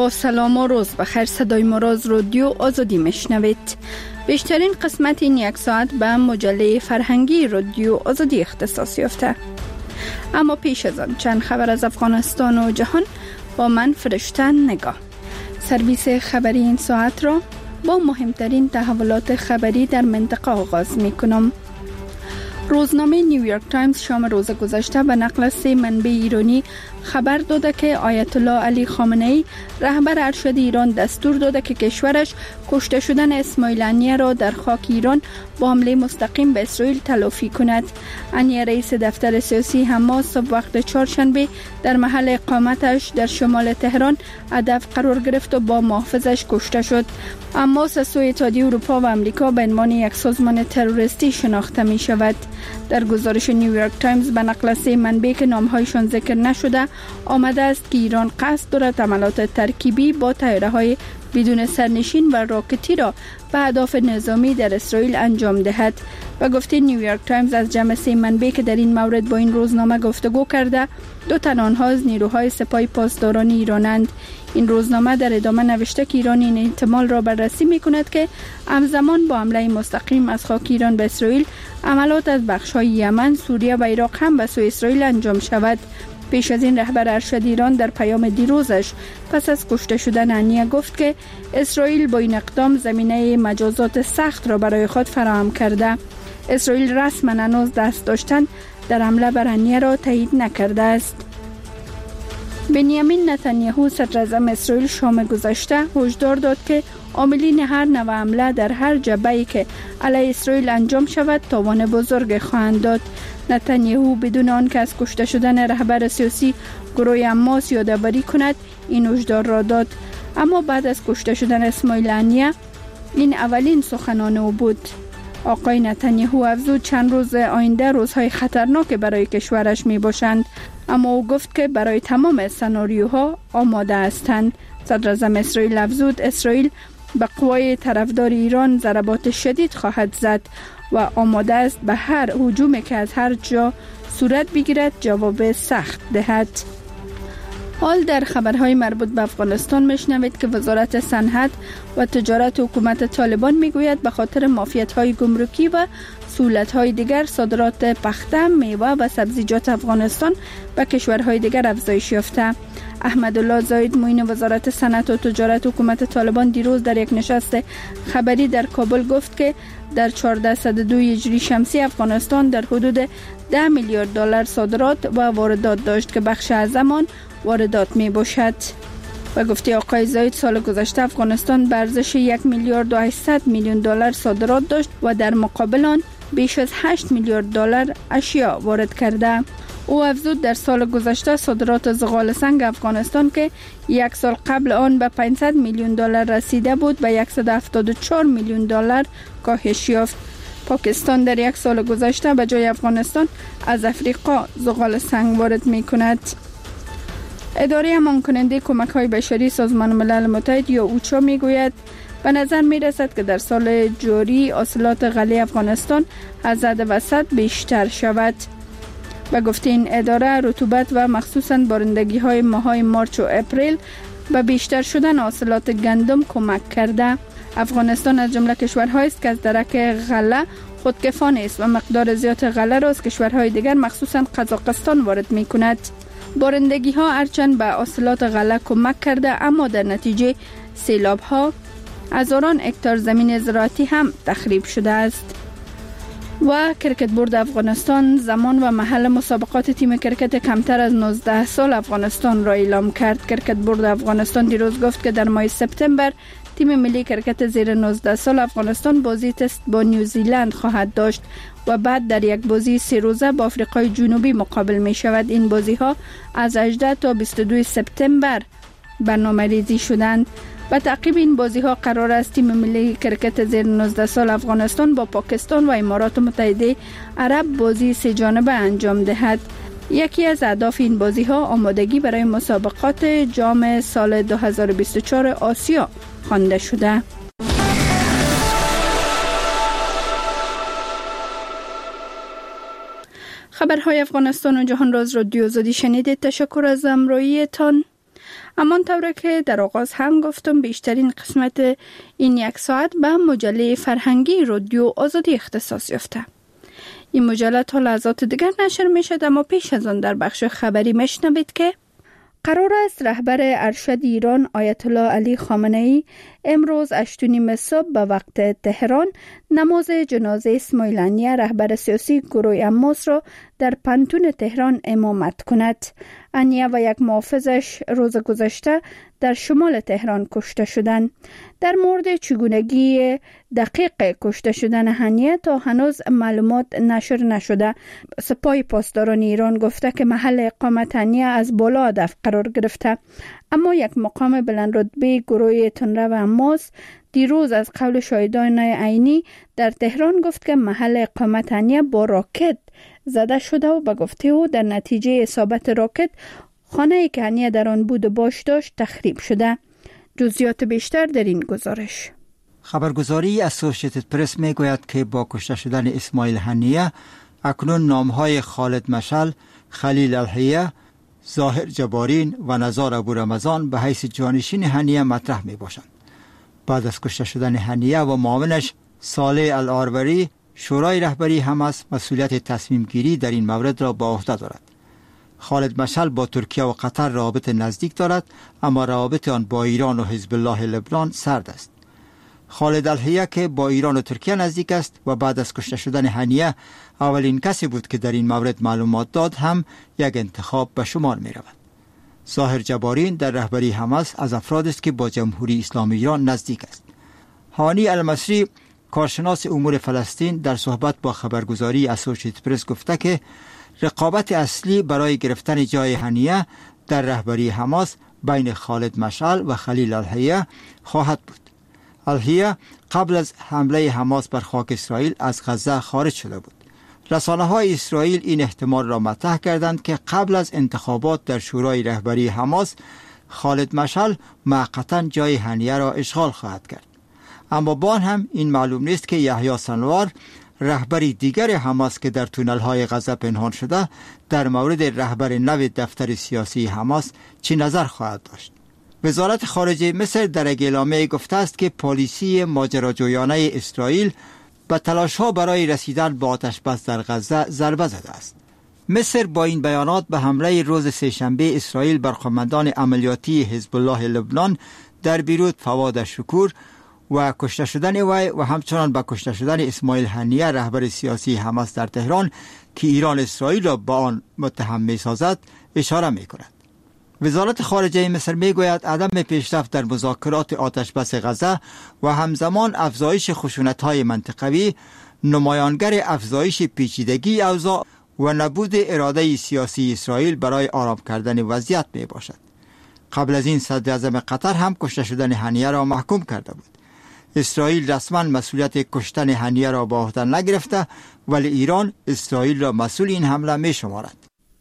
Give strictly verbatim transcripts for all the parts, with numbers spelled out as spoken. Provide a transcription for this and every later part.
با سلام و روز بخیر، صدای ما را از رادیو آزادی میشنوید. بیشترین قسمت این یک ساعت به مجله فرهنگی رادیو آزادی اختصاص یافته. اما پیش از آن چند خبر از افغانستان و جهان با من فرشته نگاه. سرویس خبری این ساعت را با مهمترین تحولات خبری در منطقه آغاز می کنم. روزنامه نیویورک تایمز شام روز گذشته به نقل سه منبع ایرانی خبر داده که آیت الله علی خامنه ای رهبر ارشد ایران دستور داده که کشورش کشته شدن اسماعیل هنیه را در خاک ایران با حمله مستقیم به اسرائیل تلافی کند. هنیه رئیس دفتر سیاسی حماس وقت چهارشنبه در محل اقامتش در شمال تهران هدف قرار گرفت و با محافظش کشته شد. حماس از سوی اتحادیه اروپا و امریکا به عنوان یک سازمان تروریستی شناخته می شود. در گزارش نیویورک تایمز به نقل سه منبع که نامهایشان ذکر نشده آمده است که ایران قصد دارد حملات ترکیبی با طیاره‌های بدون سرنشین و راکتی را به اهداف نظامی در اسرائیل انجام دهد. و گفته نیویورک تایمز از جمع سه منبع که در این مورد با این روزنامه گفتگو کرده، دو تن آنها از نیروهای سپاه پاسداران ایرانند. این روزنامه در ادامه نوشته که ایران این احتمال را بررسی می کند که همزمان با حمله مستقیم از خاک ایران به اسرائیل عملات از بخش‌های یمن، سوریه و عراق هم به سوی اسرائیل انجام شود. پیش از این رهبر ارشد ایران در پیام دیروزش پس از کشته شدن هنیه گفت که اسرائیل با این اقدام زمینه مجازات سخت را برای خود فراهم کرده. اسرائیل رسما هنوز دست داشتن در حمله بر هنیه را تایید نکرده است. بنیامین نتانیاهو صدر اعظم اسرائیل شام گذشته هشدار داد که عاملین هر نوع حمله در هر جبهه‌ای که علیه اسرائیل انجام شود تاوان بزرگ خواهند داد. نتانیاهو بدون آنکه از کشته شدن رهبر سیاسی گروه حماس یادآوری کند این هشدار را داد. اما بعد از کشته شدن اسماعیل هنیه این اولین سخنان او بود. آقای نتانیاهو افزود چند روز آینده روزهای خطرناک برای کشورش می باشند، اما او گفت که برای تمام سناریوها آماده هستند. صدر اعظم اسرائیل افزود اسرائیل به قوای طرفدار ایران ضربات شدید خواهد زد و آماده است به هر هجومی که از هر جا صورت بگیرد جواب سخت دهد. حال در خبرهای مربوط به افغانستان میشنوید که وزارت صنعت و تجارت حکومت طالبان میگوید به خاطر معافیت‌های گمرکی و سهولت‌های دیگر صادرات پخته، میوه و سبزیجات افغانستان به کشورهای دیگر افزایش یافته. احمدالله زاید معین وزارت صنعت و تجارت حکومت طالبان دیروز در یک نشست خبری در کابل گفت که در چهارصد و دو هجری شمسی افغانستان در حدود ده میلیارد دلار صادرات و واردات داشت که بخش اعظم آن واردات می باشد. و گفته آقای زاید سال گذشته افغانستان به ارزش یک میلیارد و هشتصد میلیون دلار صادرات داشت و در مقابل آن بیش از هشت میلیارد دلار اشیا وارد کرده. او افزود در سال گذشته صادرات زغال سنگ افغانستان که یک سال قبل آن به پانصد میلیون دلار رسیده بود به صد و هفتاد و چهار میلیون دلار کاهش یافت. پاکستان در یک سال گذشته به جای افغانستان از افریقا زغال سنگ وارد می کند. اداره امان کننده کمک های بشری سازمان ملل متحد یا اوچا می گوید به نظر می رسد که در سال جاری حاصلات غله افغانستان از حد وسط بیشتر شود. و گفته این اداره رطوبت و مخصوصاً بارندگی های ماهای مارچ و اپریل به بیشتر شدن حاصلات گندم کمک کرده. افغانستان از جمله کشورهایی است که از درک غله خودکفا است و مقدار زیاد غله را از کشورهای دیگر مخصوصاً قزاقستان وارد می کند. بارندگی ها هرچند به حاصلات غله کمک کرده اما در نتیجه سیلاب ها هزاران هکتار زمین زراعتی هم تخریب شده است. و کرکت بورد افغانستان زمان و محل مسابقات تیم کرکت کمتر از نوزده سال افغانستان را اعلام کرد. کرکت بورد افغانستان دیروز گفت که در ماه سپتامبر تیم ملی کرکت زیر نوزده سال افغانستان بازی تست با نیوزیلند خواهد داشت و بعد در یک بازی سه روزه با آفریقای جنوبی مقابل می شود. این بازی ها از هجدهم تا بیست و دوم سپتامبر برنامه‌ریزی شدند. به تعقیب این بازی ها قرار است تیم ملی کرکت زیر نوزده سال افغانستان با پاکستان و امارات متحده عرب بازی سه جانبه انجام دهد. یکی از اهداف این بازی ها آمادگی برای مسابقات جام سال دو هزار و بیست و چهار آسیا خوانده شده. خبرهای افغانستان و جهان را از رادیو آزادی شنیدید. تشکر از همراهیتان. امان طوره که در آغاز هم گفتم بیشترین قسمت این یک ساعت به مجله فرهنگی رادیو آزادی اختصاص یافته. این مجله تا لحظات دیگر نشر می شد، اما پیش از آن در بخش خبری میشنوید که قرار است رهبر ارشد ایران آیت الله علی خامنه ای امروز هشت و نیم صبح به وقت تهران نماز جنازه اسماعیل هنیه رهبر سیاسی گروه حماس را در پنتون تهران امامت کند. هنیه و یک محافظش روز گذشته در شمال تهران کشته شدند. در مورد چگونگی دقیق کشته شدن هنیه تا هنوز معلومات نشر نشده. سپاه پاسداران ایران گفته که محل اقامت هنیه از بالا هدف قرار گرفته، اما یک مقام بلند رتبه گروه تندرو حماس دیروز از قول شاهدان عینی در تهران گفت که محل اقامت هنیه با راکت زده شده و به گفته او در نتیجه اصابت راکت خانه ای که هنیه در آن بود و باش داشت تخریب شده. جزئیات بیشتر در این گزارش. خبرگزاری اسوسییتد پرس می گوید که با کشته شدن اسماعیل هنیه اکنون نامهای خالد مشعل، خلیل الحیه، ظاهر جبارین و نزار ابو رمضان به حیث جانشین هنیه مطرح می باشند. بعد از کشته شدن هنیه و معاونش صالح الآروری، شورای رهبری حماس مسئولیت تصمیم گیری در این مورد را به عهده دارد. خالد مشعل با ترکیه و قطر روابط نزدیک دارد، اما روابط آن با ایران و حزب الله لبنان سرد است. خالد الحیه که با ایران و ترکیه نزدیک است و بعد از کشته شدن هنیه اولین کسی بود که در این مورد معلومات داد، هم یک انتخاب به شمار می رود. ظاهر جبارین در رهبری حماس از افراد است که با جمهوری اسلامی ایران نزدیک است. هانی المصری، کارشناس امور فلسطین، در صحبت با خبرگزاری اسوسییتد پرس گفته که رقابت اصلی برای گرفتن جای هنیه در رهبری حماس بین خالد مشعل و خلیل الحیه خواهد بود. الحیه قبل از حمله حماس بر خاک اسرائیل از غزه خارج شده بود. رسانه های اسرائیل این احتمال را مطرح کردند که قبل از انتخابات در شورای رهبری حماس خالد مشعل موقتا جای هنیه را اشغال خواهد کرد. اما با هم این معلوم نیست که یحیی سنوار، رهبری دیگر حماس که در تونل های غزه پنهان شده، در مورد رهبر نو دفتر سیاسی حماس چی نظر خواهد داشت. وزارت خارجه مصر در یک اعلامیه گفته است که پالیسی ماجراجویانه اسرائیل به تلاش‌ها برای رسیدن به آتش‌بس در غزه ضربه زده است. مصر با این بیانات به حمله روز سه‌شنبه اسرائیل بر قماندان عملیاتی حزب الله لبنان در بیروت فواد شکور و کشته شدن وی و همچنان به کشته شدن اسماعیل هنیه رهبر سیاسی حماس در تهران که ایران اسرائیل را با آن متهم می‌سازد اشاره می‌کند. وزارت خارجه مصر میگوید عدم پیشرفت در مذاکرات آتشبس غزه و همزمان افزایش خشونت‌های منطقوی نمایانگر افزایش پیچیدگی اوضاع و نبود اراده سیاسی اسرائیل برای آرام کردن وضعیت می باشد. قبل از این صدر اعظم قطر هم کشته شدن هنیه را محکوم کرده بود. اسرائیل رسما مسئولیت کشتن هنیه را به عهده نگرفته، ولی ایران اسرائیل را مسئول این حمله می شمارد.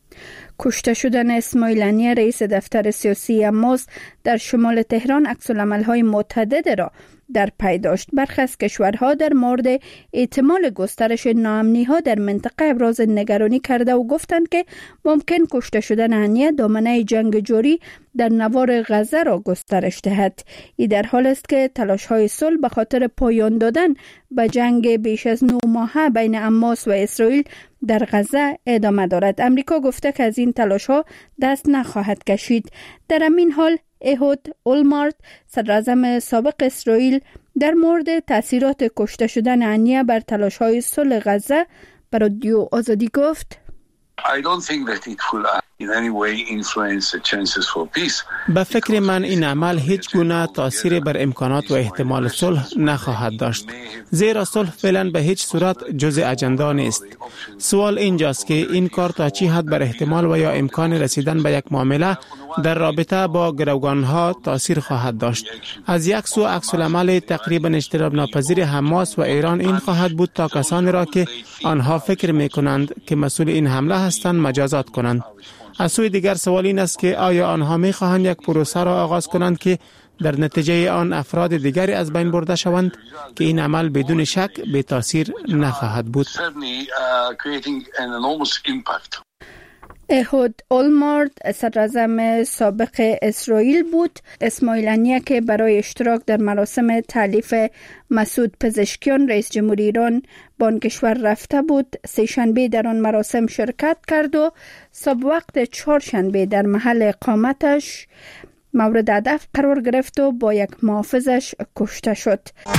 کشته شدن اسماعیل هنیه رئیس دفتر سیاسی حماس در شمال تهران عکس‌العمل‌های متعدد را در پی داشت. برخی از کشورها در مورد احتمال گسترش ناامنی‌ها در منطقه ابراز نگرانی کرده و گفتند که ممکن کشته شدن هنیه دامنه جنگ جاری در نوار غزه را گسترش دهد. این در حال است که تلاش‌های صلح به خاطر پایان دادن به جنگ بیش از نه ماهه بین حماس و اسرائیل در غزه ادامه دارد. امریکا گفته که از این تلاش‌ها دست نخواهد کشید. در همین حال اهود اولمارت، صدراعظم سابق اسرائیل، در مورد تاثیرات کشته شدن هنیه بر تلاش‌های صلح غزه بر رادیو آزادی گفت: I don't think that it will in any way influence the chances for peace. به فکر من این عمل هیچ گونه تاثیر بر امکانات و احتمال صلح نخواهد داشت، زیرا صلح فعلا به هیچ صورت جزء اجندا نیست. سوال اینجاست که این کار تا چی حد بر احتمال و یا امکان رسیدن به یک معامله در رابطه با گروگانها تاثیر خواهد داشت. از یک سو عکس العمل تقریبا اجتناب ناپذیر حماس و ایران این خواهد بود تا کسانی را که آنها فکر می‌کنند که مسئول این حمله هستند مجازات کنند. از سوی دیگر سوال این است که آیا آنها می‌خواهند یک پروسه را آغاز کنند که در نتیجه آن افراد دیگری از بین برده شوند که این عمل بدون شک به تاثیر نخواهد بود. اهود اولمارت صدراعظم سابق اسرائیل بود. اسماعیل هنیه که برای اشتراک در مراسم تألیف مسعود پزشکیان رئیس جمهوری ایران به آن کشور رفته بود، سه شنبه در آن مراسم شرکت کرد و صبح وقت چهارشنبه در محل اقامتش مورد هدف قرار گرفت و با یک محافظش کشته شد.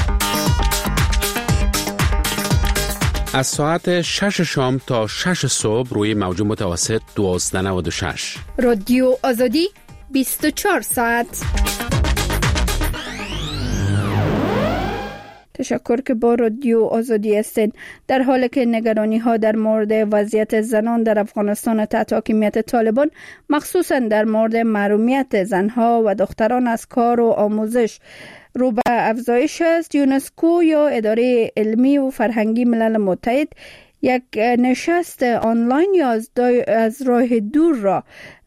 از ساعت شش شام تا شش صبح روی موج متوسط دوازده و نود و شش. رادیو آزادی بیست و چهار ساعت. تشکر که با رادیو آزادی هستین. در حالی که نگرانی ها در مورد وضعیت زنان در افغانستان تحت حاکمیت طالبان، مخصوصا در مورد محرومیت زنها و دختران از کار و آموزش رو به افزایش است، یونسکو یا اداره علمی و فرهنگی ملل متحد یک نشست آنلاین یا از, از راه دور را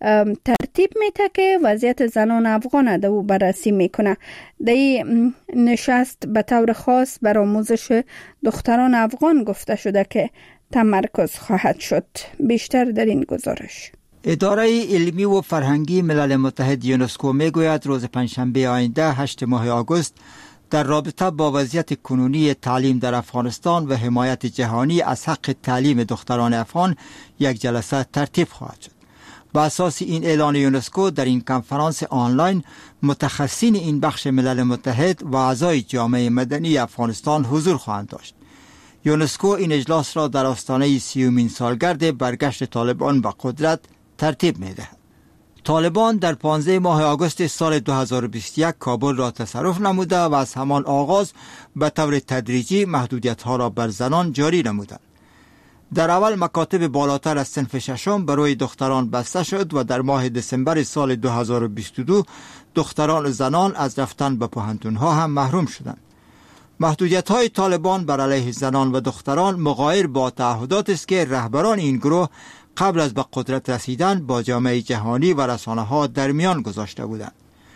ترتیب میده که وضعیت زنان افغان رو بررسی میکنه. در این نشست به طور خاص بر آموزش دختران افغان گفته شده که تمرکز خواهد شد. بیشتر در این گزارش. اداره علمی و فرهنگی ملل متحد یونسکو میگوید روز پنجشنبه آینده هشت ماه آگوست در رابطه با وضعیت کنونی تعلیم در افغانستان و حمایت جهانی از حق تعلیم دختران افغان یک جلسه ترتیب خواهد شد. با اساس این اعلان یونسکو در این کنفرانس آنلاین متخصصین این بخش ملل متحد و اعضای جامعه مدنی افغانستان حضور خواهند داشت. یونسکو این اجلاس را در آستانه سیومین سالگرد برگشت طالبان به قدرت ترتیب می‌دهد. طالبان در پانزده ماه آگوست سال دو هزار و بیست و یک کابل را تصرف نموده و از همان آغاز به طور تدریجی محدودیت‌ها را بر زنان جاری نمودند. در اول مکاتب بالاتر از صنف ششم برای دختران بسته شد و در ماه دسامبر سال دو هزار و بیست و دو دختران و زنان از رفتن به پوهنتون‌ها هم محروم شدند. محدودیت‌های طالبان بر علیه زنان و دختران مغایر با تعهدات است که رهبران این گروه قبل از به قدرت رسیدن با جامعه جهانی و رسانه‌ها در میان گذاشته بودند.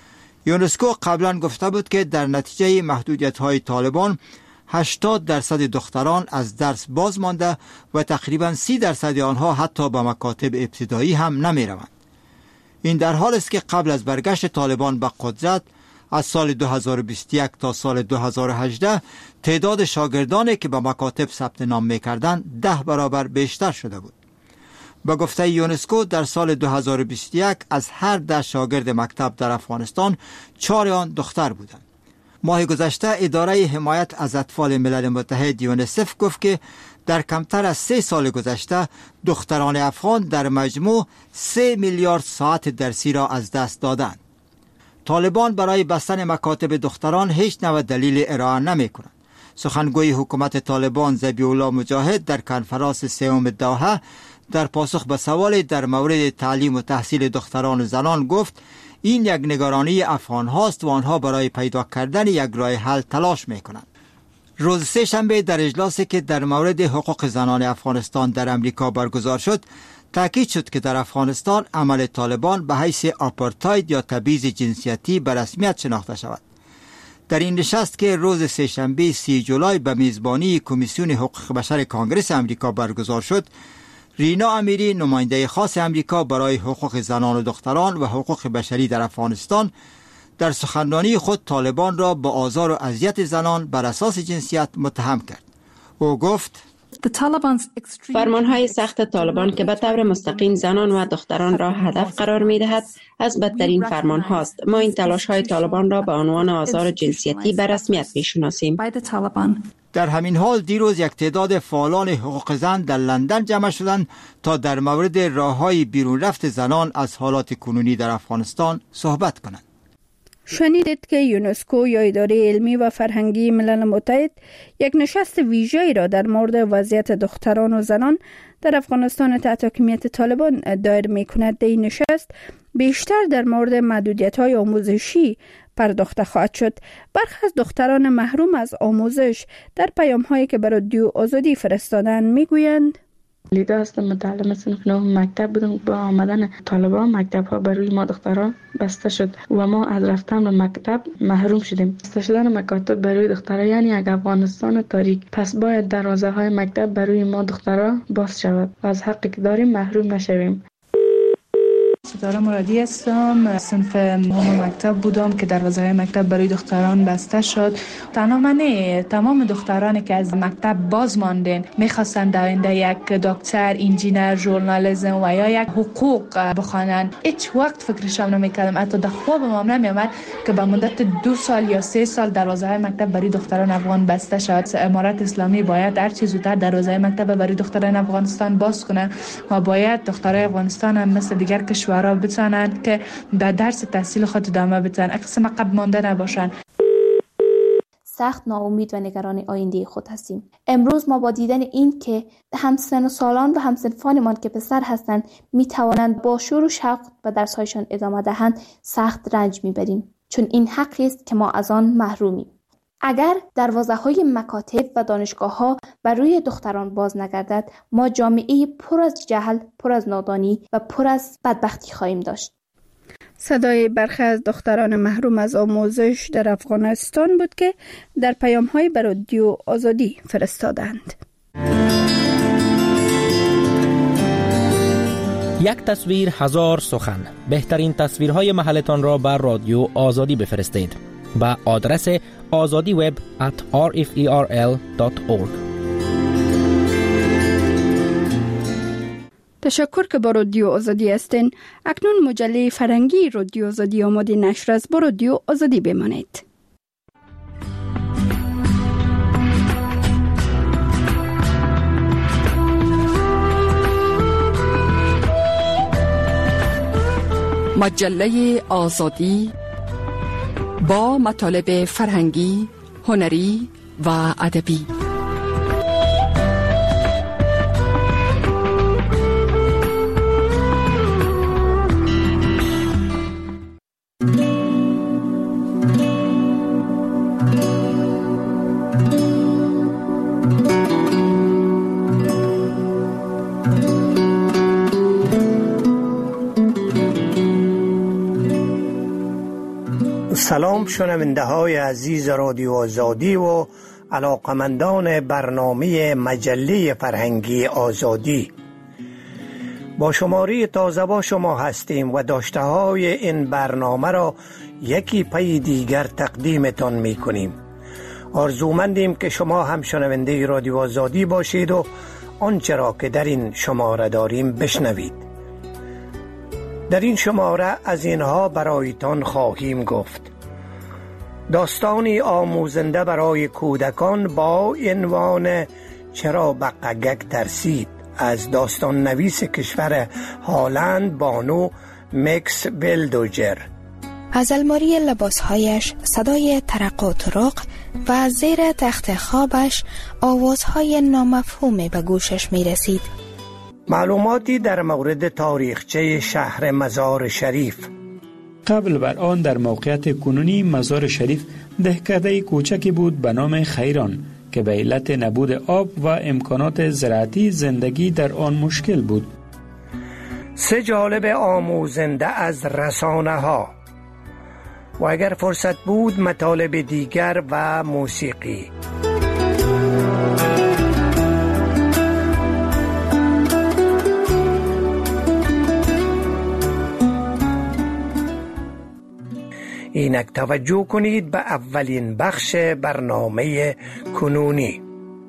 یونسکو قبلا گفته بود که در نتیجه محدودیت‌های طالبان هشتاد درصد دختران از درس باز مانده و تقریباً سی درصد آنها حتی به مکاتب ابتدایی هم نمی‌روند. این در حال است که قبل از برگشت طالبان به قدرت از سال دو هزار و بیست و یک تا سال دو هزار و هجده تعداد شاگردانی که به مکاتب ثبت نام می‌کردند ده برابر بیشتر شده بود. با گفته یونسکو در سال دو هزار و بیست و یک از هر ده شاگرد مکتب در افغانستان چهار آن دختر بودند. ماه گذشته اداره حمایت از اطفال ملل متحد یونیسف گفت که در کمتر از سه سال گذشته دختران افغان در مجموع سه میلیارد ساعت درسی را از دست دادند. طالبان برای بستن مکاتب دختران هیچ نوع دلیل ارائه نمی کنند. سخنگوی حکومت طالبان ذبیح الله مجاهد در کنفرانس سوم دوحه در پاسخ به سوال در مورد تعلیم و تحصیل دختران و زنان گفت این یک نگرانی افغان هاست و آنها برای پیدا کردن یک راه حل تلاش می کنند. روز سه شنبه در اجلاسی که در مورد حقوق زنان افغانستان در امریکا برگزار شد تاکید شد که در افغانستان عمل طالبان به حیث آپارتاید یا تبعیض جنسیتی به رسمیت شناخته شود. در این نشست که روز سه شنبه سی جولای به میزبانی کمیسیون حقوق بشر کانگرس امریکا برگزار شد، رینا امیری نماینده خاص امریکا برای حقوق زنان و دختران و حقوق بشری در افغانستان در سخنرانی خود طالبان را به آزار و اذیت زنان بر اساس جنسیت متهم کرد. او گفت فرمانهای سخت طالبان که به طور مستقیم زنان و دختران را هدف قرار می دهد از بدترین فرمان هاست. ما این تلاش های طالبان را به عنوان آزار جنسیتی به رسمیت می شناسیم. در همین حال دیروز یک تعداد فعالان حقوق زن در لندن جمع شدند تا در مورد راههای بیرون رفت زنان از حالات کنونی در افغانستان صحبت کنند. شنیدید که یونسکو یا اداره علمی و فرهنگی ملل متحد یک نشست ویژه‌ای را در مورد وضعیت دختران و زنان در افغانستان تحت حاکمیت طالبان دایر می‌کند. در این نشست بیشتر در مورد محدودیت‌های آموزشی پرداخته خواهد شد. برخی از دختران محروم از آموزش در پیام‌هایی که برای رادیو آزادی فرستادن می‌گویند لیدا هستم، متعلم صنف نهم مکتب بودم. با آمدن طالبان مکتب ها بر روی ما دختران بسته شد و ما از رفتن به مکتب محروم شدیم. بسته شدن مکاتب بر روی دختران یعنی یک افغانستان تاریک. پس باید دروازه های مکتب بر روی ما دختران باز شود و از حقی که داریم محروم نشویم. ستاره مرادی هستم. صنف نهم مکتب بودم که دروازه‌های مکتب برای دختران بسته شد. تنها من نه، تمام دخترانی که از مکتب باز ماندن میخواستن در آینده یک دکتر، انجینر، ژورنالیسم و یا یک حقوق بخوانن. هیچ وقت فکرشم نمیکردم، حتی در خوابم هم نمیامد که به مدت دو سال یا سه سال دروازه‌های مکتب برای دختران افغان بسته شد. امارت اسلامی باید هر چه زودتر دروازه مکتب برای دختران افغانستان باز کنه و باید دخترای افغانستان هم مثل دیگر کشورها بتونن که در درس تحصیل خود ادامه بدن، اقسام عقب مانده نباشن. سخت ناامید و نگران آینده خود هستیم. امروز ما با دیدن این که همسن و سالان و همسنفانمان که پسر هستند می توانند با شور و شوق و درس‌هایشان ادامه دهند سخت رنج می‌بریم، چون این حقی است که ما از آن محرومیم. اگر دروازه‌های مکاتب و دانشگاه‌ها بر روی دختران باز نگردد، ما جامعه پر از جهل، پر از نادانی و پر از بدبختی خواهیم داشت. صدای برخی از دختران محروم از آموزش در افغانستان بود که در پیام‌های به رادیو آزادی فرستادند. یک تصویر هزار سخن. بهترین تصویرهای محلتان را بر رادیو آزادی بفرستید با آدرس آزادی وب ات آر اف ای آر ال دات اورگ. تشکر که با رادیو آزادی هستین. اکنون مجله فرهنگی رادیو آزادی آماده نشر است. با رادیو آزادی بمانید. مجله آزادی با مطالب فرهنگی، هنری و ادبی. سلام شنونده های عزیز رادیو آزادی و علاقمندان برنامه مجله فرهنگی آزادی. با شماره تازه با شما هستیم و داشته های این برنامه را یکی پی دیگر تقدیمتان می کنیم. آرزومندیم که شما هم شنونده رادیو آزادی باشید و آنچه را که در این شماره داریم بشنوید. در این شماره از اینها برایتان خواهیم گفت: داستانی آموزنده برای کودکان با عنوان چرا بقگک ترسید از داستان نویس کشور هالند بانو مکس ولدوجر. از الماری لباسهایش صدای ترق و ترق و زیر تخت خوابش آوازهای نامفهومی به گوشش می رسید. معلوماتی در مورد تاریخچه شهر مزار شریف. قبل بر آن در موقعیت کنونی مزار شریف دهکده کوچکی بود به نام خیران که به علت نبود آب و امکانات زراعتی زندگی در آن مشکل بود. سه جالب آموزنده از رسانه ها و اگر فرصت بود مطالب دیگر و موسیقی. اینک توجه کنید به اولین بخش برنامه کنونی.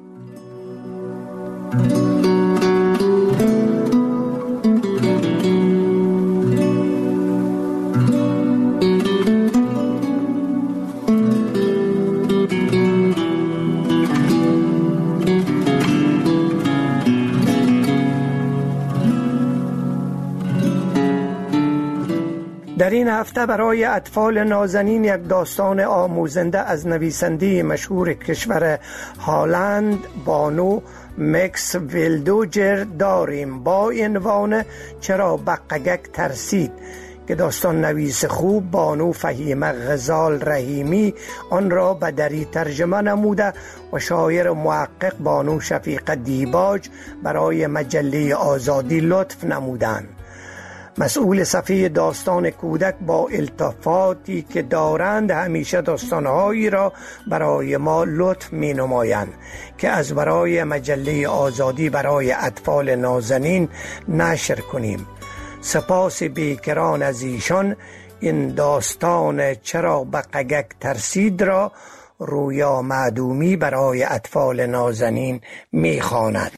در این هفته برای اطفال نازنین یک داستان آموزنده از نویسنده مشهور کشور هالند بانو مکس ولدوجر داریم با عنوان چرا بقگک ترسید که داستان نویس خوب بانو فهیمه غزال رحیمی آن را به دری ترجمه نموده و شاعر و محقق بانو شفیق دیباج برای مجله آزادی لطف نمودند. مسئول صفحه داستان کودک با التفاتی که دارند همیشه داستانهایی را برای ما لطف می نمایند که از برای مجله آزادی برای اطفال نازنین نشر کنیم. سپاس بیکران از ایشان این داستان چرا بقگک ترسید را رویا معدومی برای اطفال نازنین میخواند.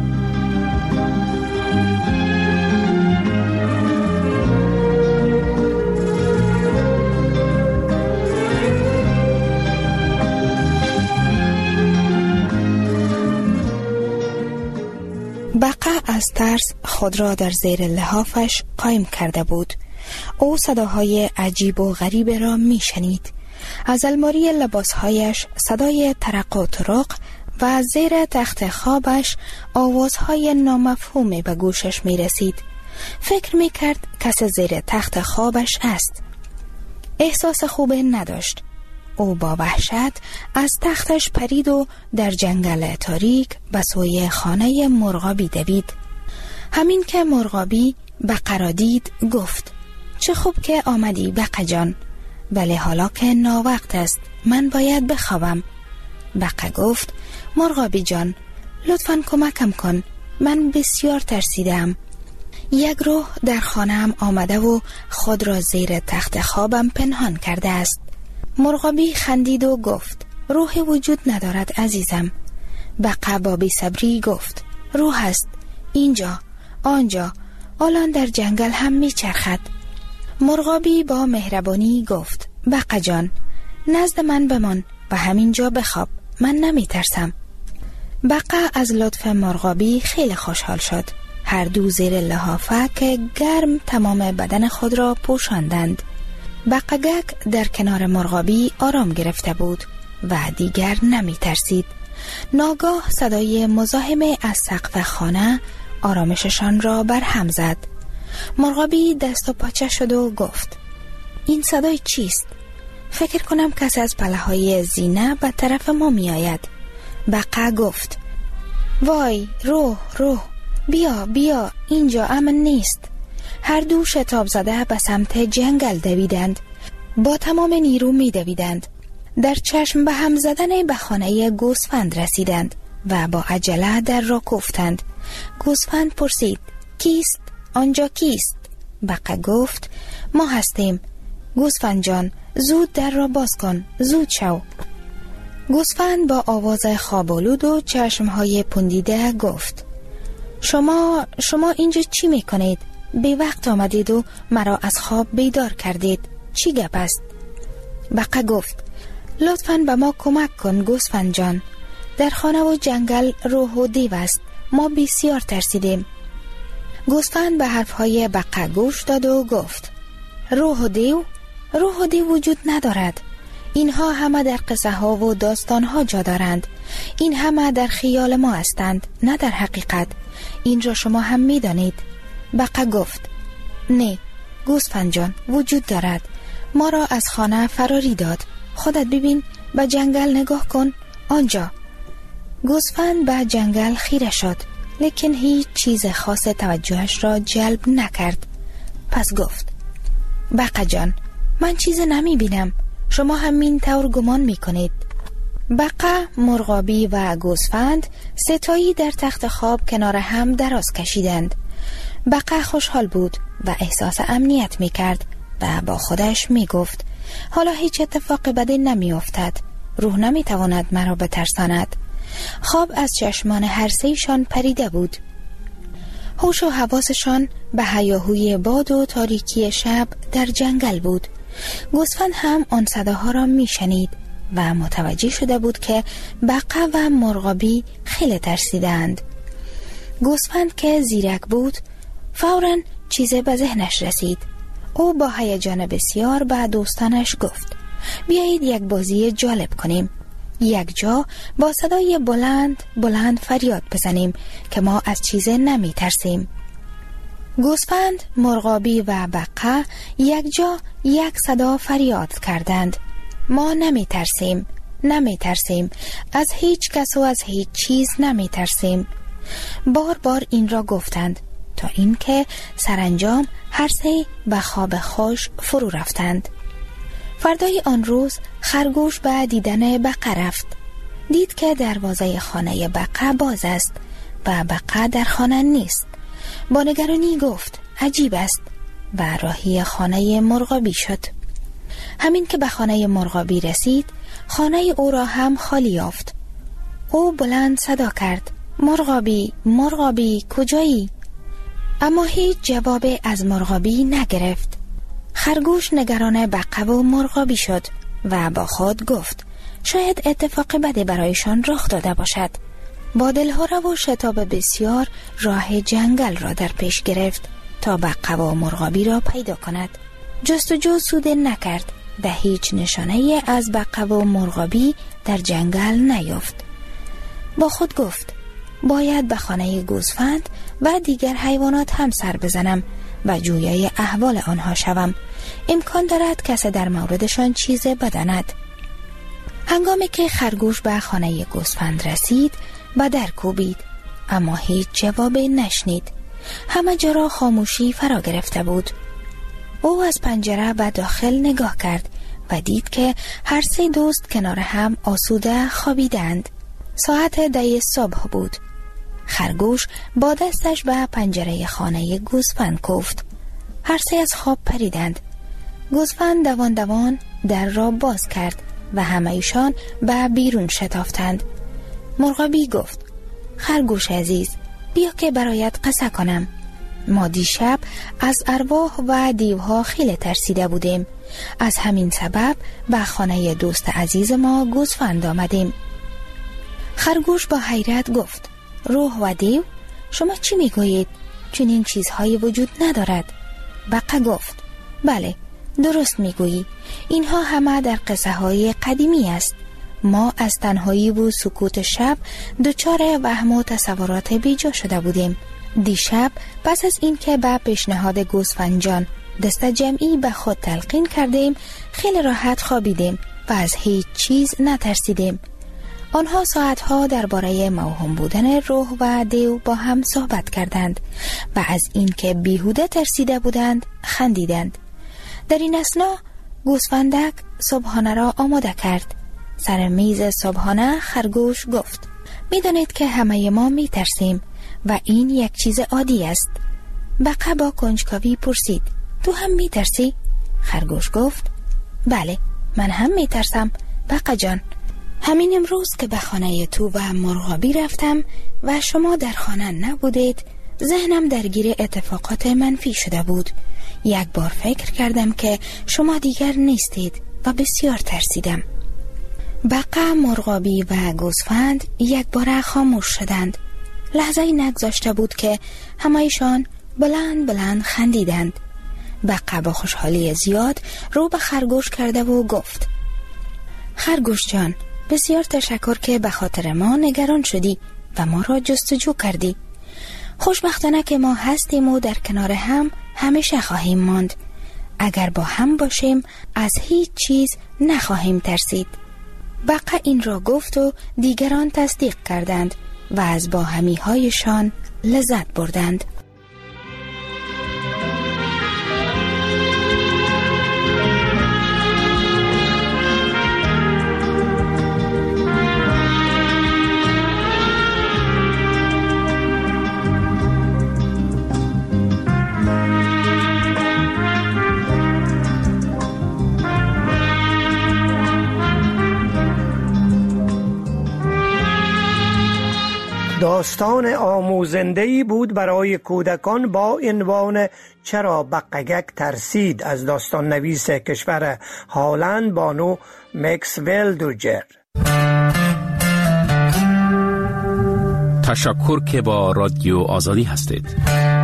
بقا از ترس خود را در زیر لحافش قایم کرده بود. او صداهای عجیب و غریب را می شنید. از الماری لباسهایش صدای ترق و طرق و از زیر تخت خوابش آوازهای نامفهومی به گوشش می رسید. فکر می کرد کس زیر تخت خوابش است. احساس خوب نداشت. او با وحشت از تختش پرید و در جنگل تاریک به سوی خانه مرغابی دوید. همین که مرغابی بقا را دید گفت: چه خوب که آمدی بقا جان، ولی حالا که ناوقت است من باید بخوابم. بقا گفت: مرغابی جان لطفاً کمکم کن، من بسیار ترسیدم. یک روح در خانه‌ام آمده و خود را زیر تخت خوابم پنهان کرده است. مرغابی خندید و گفت: روح وجود ندارد عزیزم. بقا با بی‌صبری گفت: روح است، اینجا، آنجا، الان در جنگل هم میچرخد. مرغابی با مهربانی گفت: بقا جان نزد من بمان و همینجا بخواب، من نمی ترسم. بقا از لطف مرغابی خیلی خوشحال شد. هر دو زیر لحافک گرم تمام بدن خود را پوشاندند. بقگک در کنار مرغابی آرام گرفته بود و دیگر نمی ترسید. ناگاه صدای مزاحم از سقف خانه آرامششان را برهم زد. مرغابی دست و پاچه شد و گفت: این صدای چیست؟ فکر کنم کسی از پله‌های زینه به طرف ما می آید. بقا گفت: وای روح روح، بیا بیا، اینجا امن نیست. هر دو شتاب زده به سمت جنگل دویدند. با تمام نیرو می دویدند. در چشم به هم زدن به خانه گوسفند رسیدند و با عجله در را کوفتند. گوسفند پرسید: کیست؟ آنجا کیست؟ بقا گفت: ما هستیم. گوسفند جان زود در را باز کن، زود شو. گوسفند با آواز خوابالود و چشمهای پوندیده گفت: شما شما اینجا چی میکنید؟ بی وقت آمدید و مرا از خواب بیدار کردید. چی گپ است؟ بقا گفت: لطفاً به ما کمک کن گوسفند جان. در خانه و جنگل روح و دیو است. ما بسیار ترسیدیم. گوسفند به حرفهای بقا گوش داد و گفت: روح و دیو؟ روح و دیو وجود ندارد. اینها همه در قصه ها و داستان ها جا دارند. این همه در خیال ما هستند، نه در حقیقت. این را شما هم می دانید. بقا گفت: نه گوسفند جان، وجود دارد. ما را از خانه فراری داد. خودت ببین، به جنگل نگاه کن، آنجا. گوسفند به جنگل خیره شد، لیکن هیچ چیز خاص توجهش را جلب نکرد. پس گفت: بقا جان من چیز نمی بینم، شما همین طور گمان می کنید. بقا، مرغابی و گوسفند ستایی در تخت خواب کنار هم دراز کشیدند. بقا خوشحال بود و احساس امنیت می کرد و با خودش می گفت: حالا هیچ اتفاق بدی نمی افتد. روح نمی تواند مرا بترساند. خواب از چشمان هر سه‌شان پریده بود. هوش و حواسشان به هیاهوی باد و تاریکی شب در جنگل بود. گوسفند هم آن صداها را می شنید و متوجه شده بود که بقا و مرغابی خیلی ترسیدند. گوسفند که زیرک بود فوراً چیزی به ذهنش رسید. او با هیجان بسیار به دوستانش گفت: بیایید یک بازی جالب کنیم. یک جا با صدای بلند بلند فریاد بزنیم که ما از چیزی نمی ترسیم. گوسفند، مرغابی و بقا یک جا یک صدا فریاد کردند: ما نمی ترسیم، نمی ترسیم، از هیچ کس و از هیچ چیز نمی ترسیم. بار بار این را گفتند تا اینکه سرانجام هر سه به خواب خوش فرو رفتند. فردای آن روز خرگوش به دیدن بقا رفت. دید که دروازه خانه بقا باز است و بقا در خانه نیست. با نگرانی گفت: عجیب است و راهی خانه مرغابی شد. همین که به خانه مرغابی رسید، خانه او را هم خالی یافت. او بلند صدا کرد: مرغابی، مرغابی، کجایی؟ اما هیچ جواب از مرغابی نگرفت. خرگوش نگران بقه و مرغابی شد و با خود گفت شاید اتفاق بدی برایشان رخ داده باشد. با دلهره و شتاب بسیار راه جنگل را در پیش گرفت تا بقه و مرغابی را پیدا کند. جستجو سود نکرد و هیچ نشانه از بقه و مرغابی در جنگل نیافت. با خود گفت باید به خانه گوسفند و دیگر حیوانات هم سر بزنم و جویای احوال آنها شوم. امکان دارد کسی در موردشان چیز بداند. هنگامی که خرگوش به خانه گوسفند رسید و در کوبید، اما هیچ جوابی نشنید. همه جا را خاموشی فرا گرفته بود. او از پنجره به داخل نگاه کرد و دید که هر سه دوست کنار هم آسوده خوابیدند. ساعت ده صبح بود. خرگوش با دستش به پنجره خانه گوسفند کوفت. هر سه از خواب پریدند. گوسفند دوان دوان در را باز کرد و همه ایشان به بیرون شتافتند. مرغابی گفت خرگوش عزیز، بیا که برایت قصه کنم. ما دیشب از ارواح و دیوها خیلی ترسیده بودیم. از همین سبب به خانه دوست عزیز ما گوسفند آمدیم. خرگوش با حیرت گفت روح و دیو؟ شما چی میگویید؟ چون این چیزهایی وجود ندارد. بقه گفت بله، درست میگویی. اینها همه در قصه های قدیمی است. ما از تنهایی و سکوت شب دچار وهم و تصورات بیجا شده بودیم. دیشب پس از این که به پیشنهاد گوسفند جان دست جمعی به خود تلقین کردیم، خیلی راحت خوابیدیم و از هیچ چیز نترسیدیم. آنها ساعتها درباره موهوم بودن روح و دیو با هم صحبت کردند و از این که بیهوده ترسیده بودند خندیدند. در این اثنا گوسفندک صبحانه را آماده کرد. سر میز صبحانه خرگوش گفت میدانید که همه ما می ترسیم و این یک چیز عادی است. بقه با کنجکاوی پرسید تو هم می ترسی؟ خرگوش گفت بله، من هم می ترسم بقه جان. همین امروز که به خانه تو و مرغابی رفتم و شما در خانه نبودید، ذهنم درگیر اتفاقات منفی شده بود. یک بار فکر کردم که شما دیگر نیستید و بسیار ترسیدم. بقه، مرغابی و گوسفند یک بار خاموش شدند. لحظه‌ای نگذاشته بود که همه‌شان بلند بلند خندیدند. بقه با خوشحالی زیاد رو به خرگوش کرده و گفت خرگوش جان، بسیار تشکر که به خاطر ما نگران شدی و ما را جستجو کردی. خوشبختانه که ما هستیم و در کنار هم همیشه خواهیم ماند. اگر با هم باشیم از هیچ چیز نخواهیم ترسید. بقه این را گفت و دیگران تصدیق کردند و از باهمی هایشان لذت بردند. داستان آموزنده‌ای بود برای کودکان با عنوان چرا بقگک ترسید از داستان نویس کشور هالند بانو مکسول دوجر. تشکر که با رادیو آزادی هستید.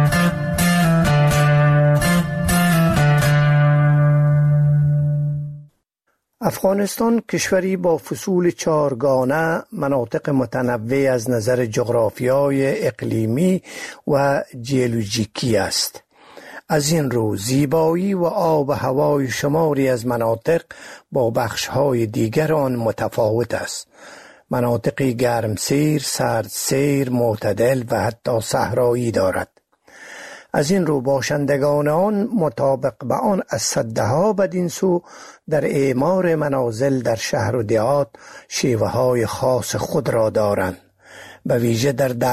افغانستان کشوری با فصول چارگانه، مناطق متنوع از نظر جغرافیای اقلیمی و جیولوژیکی است. از این رو زیبایی و آب و هوای شماری از مناطق با بخش‌های دیگر آن متفاوت است. مناطقی گرمسیر، سردسیر، معتدل و حتی صحرایی دارد. از این رو باشندگان آن مطابق به آن از صدها بدین سو در اعمار منازل در شهر و دیهات شیوه های خاص خود را دارند، به ویژه در